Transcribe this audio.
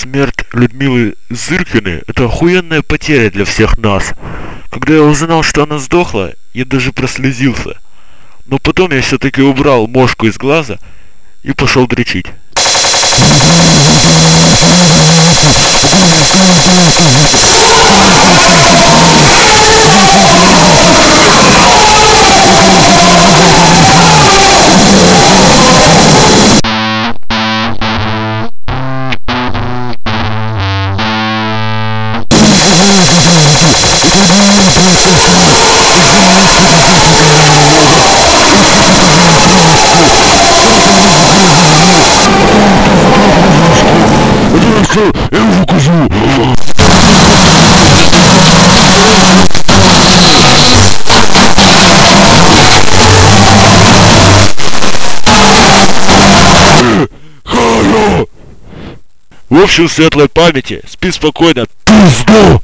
Смерть Людмилы Зыркиной – это охуенная потеря для всех нас. Когда я узнал, что она сдохла, я даже прослезился. Но потом я все-таки убрал мошку из глаза и пошел дрочить. Я уже козу. В общем, светлой памяти, спи спокойно, пизду!